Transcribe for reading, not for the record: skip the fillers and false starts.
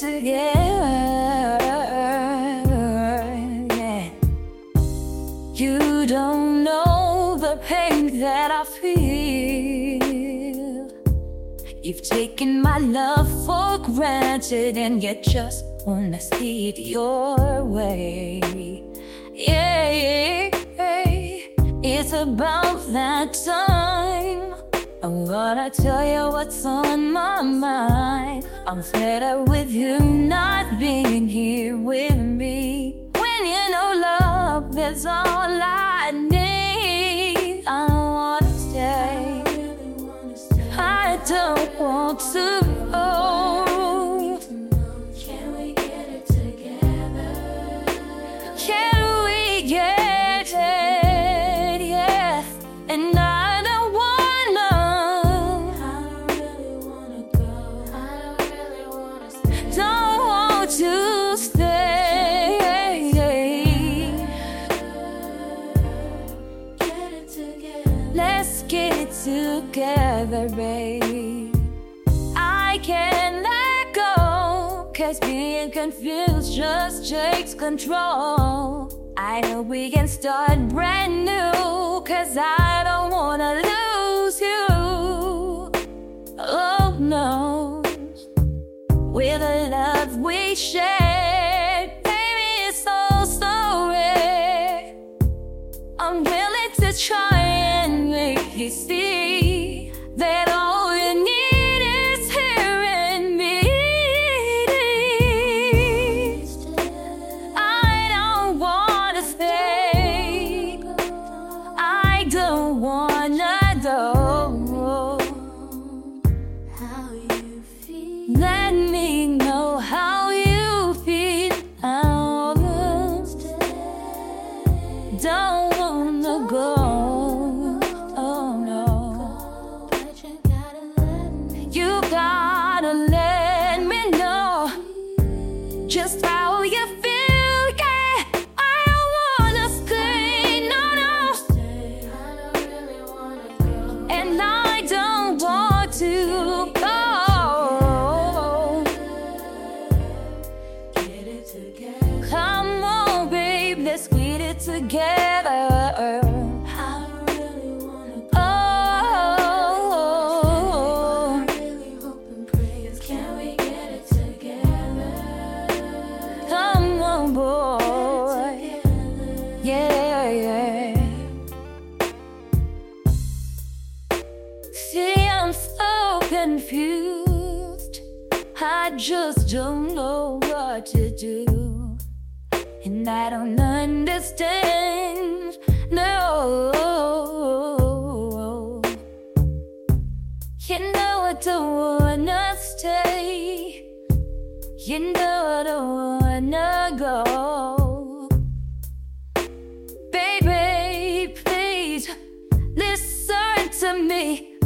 together. Yeah. You don't know the pain that I feel. You've taken my love for granted, and you just wanna see it your way. Yeah, it's about that time. I wanna tell you what's on my mind. I'm fed up with you not being here with me. When you know love is all I need, I don't wanna stay. I don't want to go. Can we get it together? Can we get it? Yes. And I don't wanna. I don't really wanna go. I don't really wanna stay. Don't want to stay. Get it together. Let's get it together, babe. I can't let go, 'cause being confused just takes control. I know we can start brand new, 'cause I don't wanna lose you. Oh no. With the love we shared, baby, it's so rare. I'm willing to try and make you see that all you need is hearing me. I don't wanna stay. I don't wanna go. How you feel? Let me know how you feel. I don't wanna go. Oh no. But you gotta let me. You gotta let me know just how you feel. Yeah, I don't wanna stay. No, no. Stay. I don't really wanna go. And I don't want to go. Get it together. Come on, babe, let's get it together. I don't really wanna go. Oh, I really hope and pray. Can we get it together? come on, boy. Together. Yeah. See, I'm so confused. I just don't know what to do. And I don't understand. No. You know I don't wanna stay. You know I don't wanna go. Baby, please listen to me.